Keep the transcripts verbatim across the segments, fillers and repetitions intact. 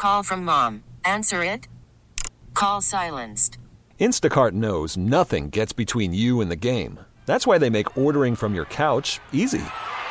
Call from mom. Answer it. Call silenced. Instacart knows nothing gets between you and the game. That's why they make ordering from your couch easy.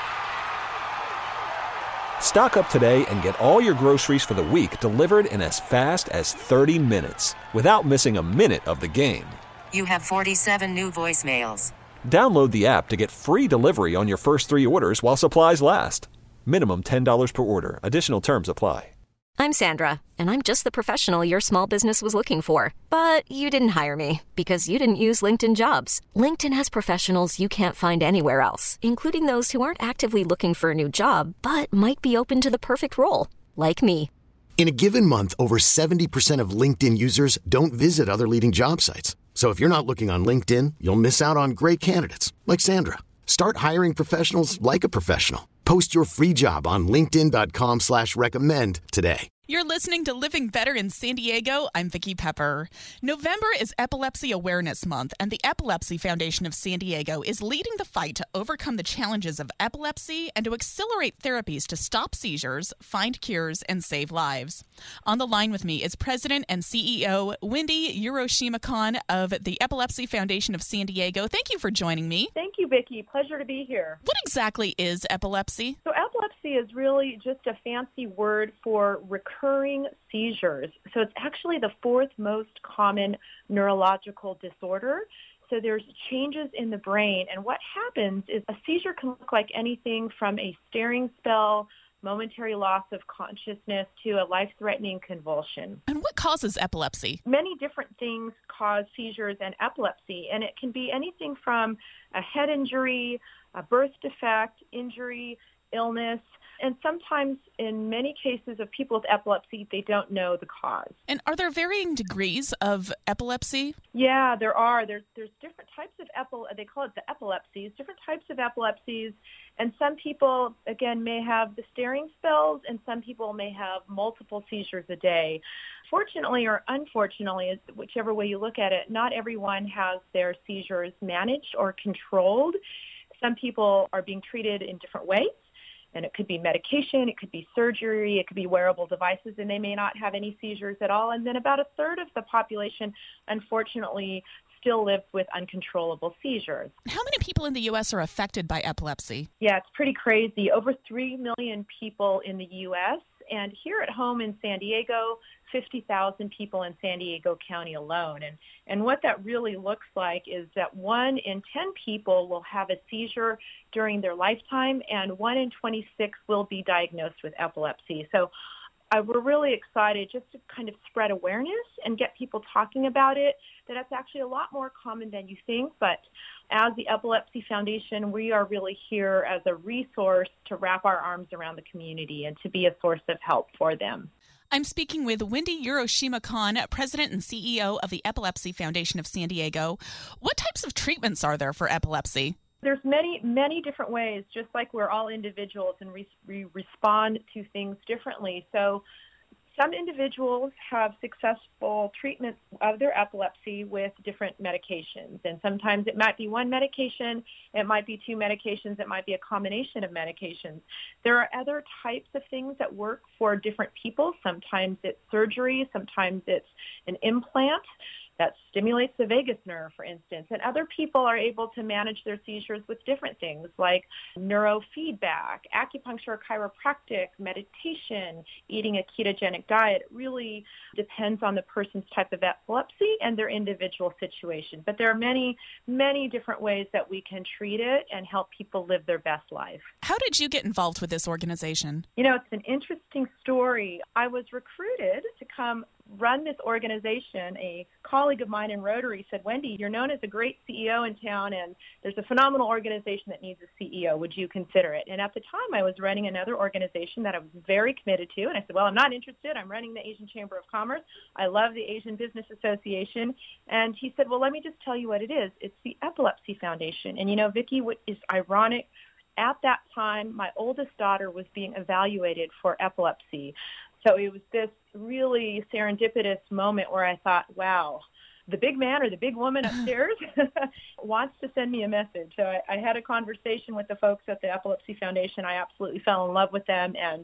Stock up today and get all your groceries for the week delivered in as fast as thirty minutes without missing a minute of the game. You have forty-seven new voicemails. Download the app to get free delivery on your first three orders while supplies last. Minimum ten dollars per order. Additional terms apply. I'm Sandra, and I'm just the professional your small business was looking for. But you didn't hire me because you didn't use LinkedIn Jobs. LinkedIn has professionals you can't find anywhere else, including those who aren't actively looking for a new job, but might be open to the perfect role, like me. In a given month, over seventy percent of LinkedIn users don't visit other leading job sites. So if you're not looking on LinkedIn, you'll miss out on great candidates like Sandra. Start hiring professionals like a professional. Post your free job on linkedin.com slash recommend today. You're listening to Living Better in San Diego. I'm Vicki Pepper. November is Epilepsy Awareness Month, and the Epilepsy Foundation of San Diego is leading the fight to overcome the challenges of epilepsy and to accelerate therapies to stop seizures, find cures, and save lives. On the line with me is President and C E O Wendy Uroshima-Khan of the Epilepsy Foundation of San Diego. Thank you for joining me. Thank you, Vicki. Pleasure to be here. What exactly is epilepsy? So epilepsy is really just a fancy word for recurring seizures. So it's actually the fourth most common neurological disorder. So there's changes in the brain. And what happens is a seizure can look like anything from a staring spell, momentary loss of consciousness, to a life-threatening convulsion. And what causes epilepsy? Many different things cause seizures and epilepsy, and it can be anything from a head injury, a birth defect, injury, illness, and sometimes in many cases of people with epilepsy, they don't know the cause. And are there varying degrees of epilepsy? Yeah, there are. There's there's different types of epi- they call it the epilepsies, different types of epilepsies. And some people, again, may have the staring spells, and some people may have multiple seizures a day. Fortunately or unfortunately, whichever way you look at it, not everyone has their seizures managed or controlled. Some people are being treated in different ways. And it could be medication, it could be surgery, it could be wearable devices, and they may not have any seizures at all. And then about a third of the population, unfortunately, still lives with uncontrollable seizures. How many people in the U S are affected by epilepsy? Yeah, it's pretty crazy. Over three million people in the U S, and here at home in San Diego, fifty thousand people in San Diego County alone. And, and what that really looks like is that one in ten people will have a seizure during their lifetime, and one in twenty-six will be diagnosed with epilepsy. So uh, we're really excited just to kind of spread awareness and get people talking about it, that it's actually a lot more common than you think. But as the Epilepsy Foundation, we are really here as a resource to wrap our arms around the community and to be a source of help for them. I'm speaking with Wendy Uroshima-Khan, President and C E O of the Epilepsy Foundation of San Diego. What types of treatments are there for epilepsy? There's many, many different ways, just like we're all individuals and we, we respond to things differently. So some individuals have successful treatment of their epilepsy with different medications. And sometimes it might be one medication, it might be two medications, it might be a combination of medications. There are other types of things that work for different people. Sometimes it's surgery, sometimes it's an implant that stimulates the vagus nerve, for instance. And other people are able to manage their seizures with different things like neurofeedback, acupuncture, chiropractic, meditation, eating a ketogenic diet. It really depends on the person's type of epilepsy and their individual situation. But there are many, many different ways that we can treat it and help people live their best life. How did you get involved with this organization? You know, it's an interesting story. I was recruited to come run this organization. A colleague of mine in Rotary said, Wendy, you're known as a great C E O in town, and there's a phenomenal organization that needs a C E O. Would you consider it? And at the time, I was running another organization that I was very committed to, and I said, well, I'm not interested. I'm running the Asian Chamber of Commerce. I love the Asian Business Association. And he said, well, let me just tell you what it is. It's the Epilepsy Foundation. And, you know, Vicki, what is ironic, at that time, my oldest daughter was being evaluated for epilepsy. So it was this really serendipitous moment where I thought, wow, the big man or the big woman upstairs wants to send me a message. So I, I had a conversation with the folks at the Epilepsy Foundation. I absolutely fell in love with them, and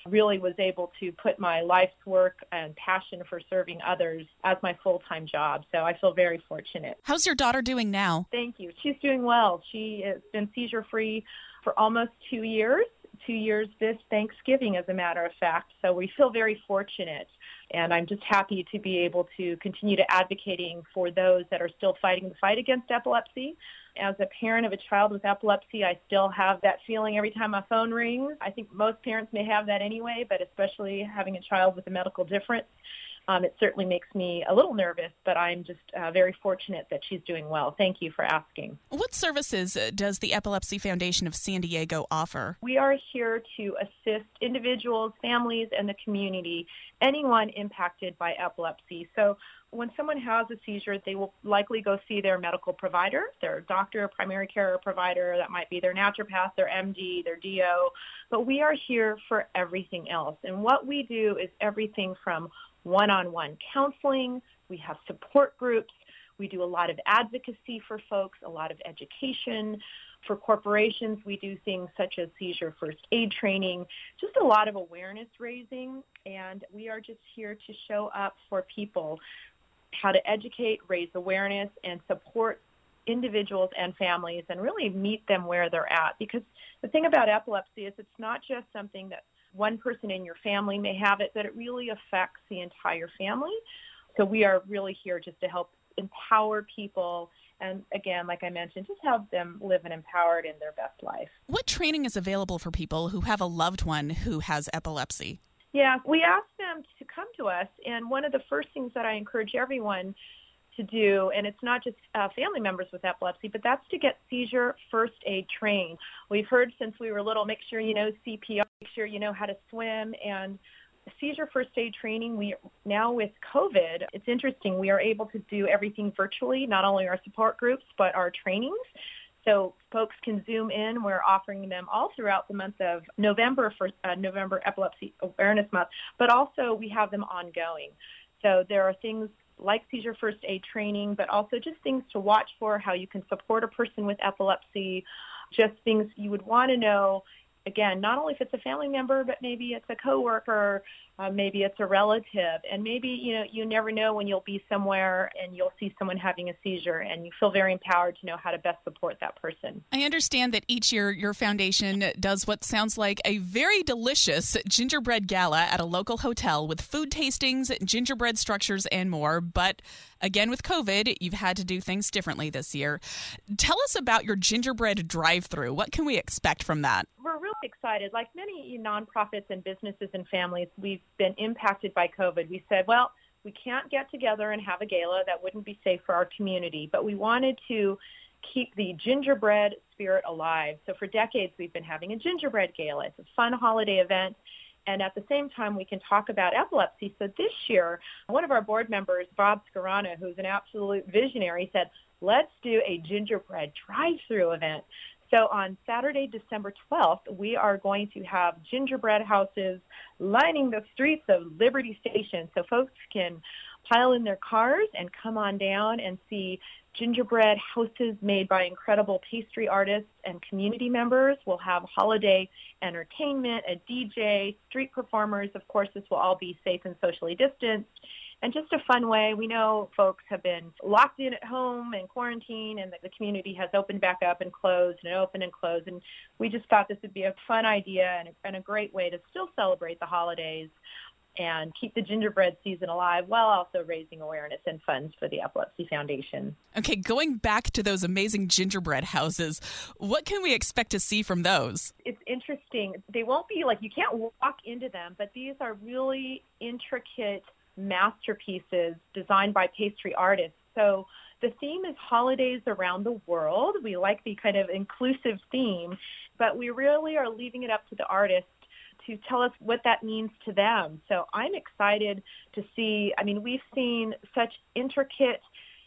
really was able to put my life's work and passion for serving others as my full-time job. So I feel very fortunate. How's your daughter doing now? Thank you. She's doing well. She has been seizure-free for almost two years. Two years this Thanksgiving, as a matter of fact. So we feel very fortunate. And I'm just happy to be able to continue to advocating for those that are still fighting the fight against epilepsy. As a parent of a child with epilepsy, I still have that feeling every time my phone rings. I think most parents may have that anyway, but especially having a child with a medical difference, um, it certainly makes me a little nervous, but I'm just uh, very fortunate that she's doing well. Thank you for asking. What services does the Epilepsy Foundation of San Diego offer? We are here to assist individuals, families, and the community, anyone impacted by epilepsy. So when someone has a seizure, they will likely go see their medical provider, their doctor, primary care provider. That might be their naturopath, their M D, their D O. But we are here for everything else. And what we do is everything from one-on-one counseling. We have support groups. We do a lot of advocacy for folks, a lot of education. For corporations, we do things such as seizure first aid training, just a lot of awareness raising. And we are just here to show up for people, how to educate, raise awareness, and support individuals and families and really meet them where they're at. Because the thing about epilepsy is it's not just something that one person in your family may have it, but it really affects the entire family. So we are really here just to help empower people. And again, like I mentioned, just help them live an empowered in their best life. What training is available for people who have a loved one who has epilepsy? Yeah, we ask them to come to us. And one of the first things that I encourage everyone to do, and it's not just uh, family members with epilepsy, but that's to get seizure first aid trained. We've heard since we were little, make sure you know C P R, make sure you know how to swim, and seizure first aid training. We now with COVID, it's interesting, we are able to do everything virtually, not only our support groups, but our trainings. So folks can Zoom in. We're offering them all throughout the month of November for uh, November Epilepsy Awareness Month, but also we have them ongoing. So there are things like seizure first aid training, but also just things to watch for, how you can support a person with epilepsy, just things you would want to know. Again, not only if it's a family member, but maybe it's a coworker, uh, maybe it's a relative, and maybe, you know, you never know when you'll be somewhere and you'll see someone having a seizure and you feel very empowered to know how to best support that person. I understand that each year your foundation does what sounds like a very delicious gingerbread gala at a local hotel with food tastings, gingerbread structures, and more. But again, with COVID, you've had to do things differently this year. Tell us about your gingerbread drive-through. What can we expect from that? We're really excited. Like many nonprofits and businesses and families, we've been impacted by COVID. We said, well, we can't get together and have a gala. That wouldn't be safe for our community. But we wanted to keep the gingerbread spirit alive. So for decades, we've been having a gingerbread gala. It's a fun holiday event. And at the same time, we can talk about epilepsy. So this year, one of our board members, Bob Scarana, who's an absolute visionary, said, let's do a gingerbread drive-through event. So on Saturday, December twelfth, we are going to have gingerbread houses lining the streets of Liberty Station so folks can pile in their cars and come on down and see gingerbread houses made by incredible pastry artists and community members. We'll have holiday entertainment, a D J, street performers. Of course, this will all be safe and socially distanced. And just a fun way. We know folks have been locked in at home and quarantine, and the community has opened back up and closed and opened and closed. And we just thought this would be a fun idea and a, and a great way to still celebrate the holidays and keep the gingerbread season alive while also raising awareness and funds for the Epilepsy Foundation. Okay, going back to those amazing gingerbread houses, what can we expect to see from those? It's interesting. They won't be like, you can't walk into them, but these are really intricate masterpieces designed by pastry artists. So the theme is holidays around the world. We like the kind of inclusive theme, but we really are leaving it up to the artists to tell us what that means to them. So I'm excited to see, I mean, we've seen such intricate,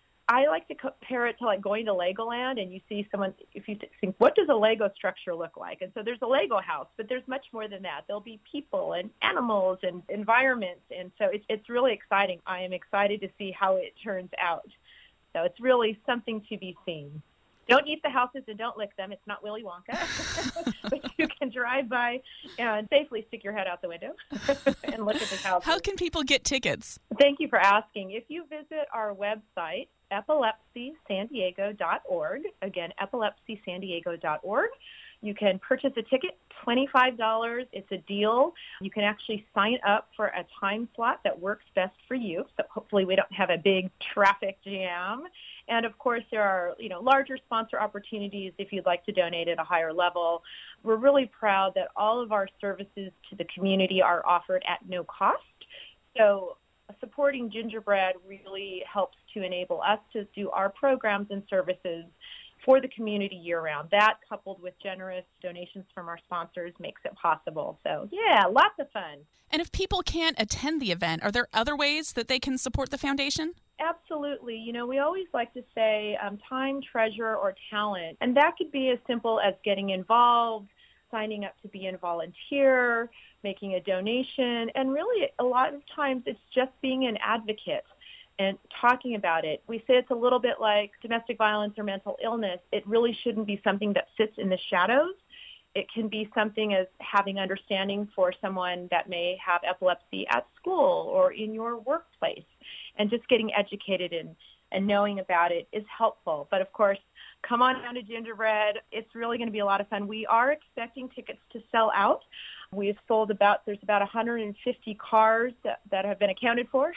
I like to compare it to like going to Legoland and you see someone, if you think, what does a Lego structure look like? And so there's a Lego house, but there's much more than that. There'll be people and animals and environments. And so it's, it's really exciting. I am excited to see how it turns out. So it's really something to be seen. Don't eat the houses and don't lick them. It's not Willy Wonka. But you can drive by and safely stick your head out the window and look at the houses. How can people get tickets? Thank you for asking. If you visit our website, epilepsy san diego dot org, again, epilepsy san diego dot org, you can purchase a ticket, twenty-five dollars. It's a deal. You can actually sign up for a time slot that works best for you. So hopefully we don't have a big traffic jam. And of course, there are, you know, larger sponsor opportunities if you'd like to donate at a higher level. We're really proud that all of our services to the community are offered at no cost. So supporting Gingerbread really helps to enable us to do our programs and services for the community year-round. That, coupled with generous donations from our sponsors, makes it possible. So, yeah, lots of fun. And if people can't attend the event, are there other ways that they can support the foundation? Absolutely. You know, we always like to say um, time, treasure, or talent. And that could be as simple as getting involved, signing up to be a volunteer, making a donation. And really, a lot of times, it's just being an advocate and talking about it. We say it's a little bit like domestic violence or mental illness. It really shouldn't be something that sits in the shadows. It can be something as having understanding for someone that may have epilepsy at school or in your workplace. And just getting educated and, and knowing about it is helpful. But of course, come on down to Gingerbread. It's really going to be a lot of fun. We are expecting tickets to sell out. We've sold about, there's about one hundred fifty cars that, that have been accounted for.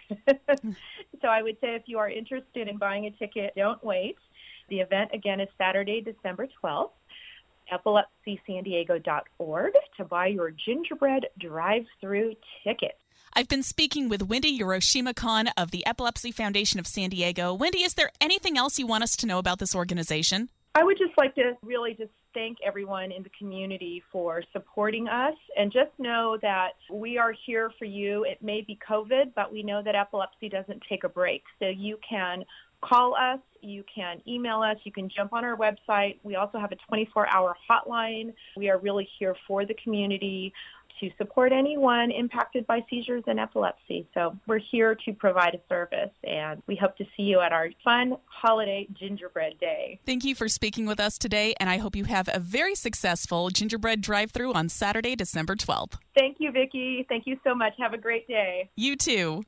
So I would say if you are interested in buying a ticket, don't wait. The event, again, is Saturday, December twelfth, epilepsy san diego dot org to buy your Gingerbread drive-through ticket. I've been speaking with Wendy Yoroshima-Kan of the Epilepsy Foundation of San Diego. Wendy, is there anything else you want us to know about this organization? I would just like to really just thank everyone in the community for supporting us, and just know that we are here for you. It may be COVID, but we know that epilepsy doesn't take a break. So you can call us, you can email us, you can jump on our website. We also have a twenty-four hour hotline. We are really here for the community to support anyone impacted by seizures and epilepsy. So we're here to provide a service, and we hope to see you at our fun holiday Gingerbread Day. Thank you for speaking with us today, and I hope you have a very successful Gingerbread drive-thru on Saturday, December twelfth. Thank you, Vicki. Thank you so much. Have a great day. You too.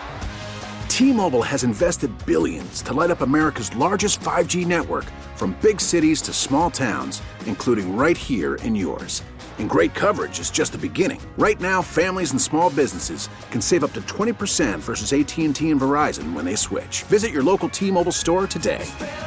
T-Mobile has invested billions to light up America's largest five G network, from big cities to small towns, including right here in yours. And great coverage is just the beginning. Right now, families and small businesses can save up to twenty percent versus A T and T and Verizon when they switch. Visit your local T-Mobile store today.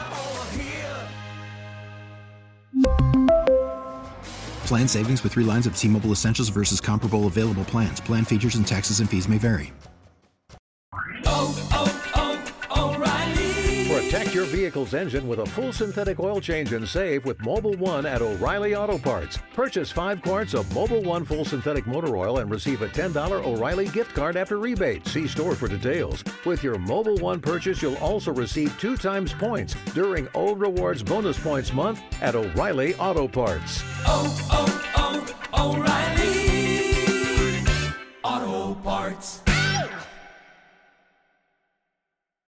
Plan savings with three lines of T-Mobile Essentials versus comparable available plans. Plan features and taxes and fees may vary. Oh, oh, oh, O'Reilly. Protect your vehicle's engine with a full synthetic oil change and save with Mobil one at O'Reilly Auto Parts. Purchase five quarts of Mobil one full synthetic motor oil and receive a ten dollars O'Reilly gift card after rebate. See store for details. With your Mobil one purchase, you'll also receive two times points during O Rewards Bonus Points Month at O'Reilly Auto Parts. Oh, oh, oh, O'Reilly Auto Parts.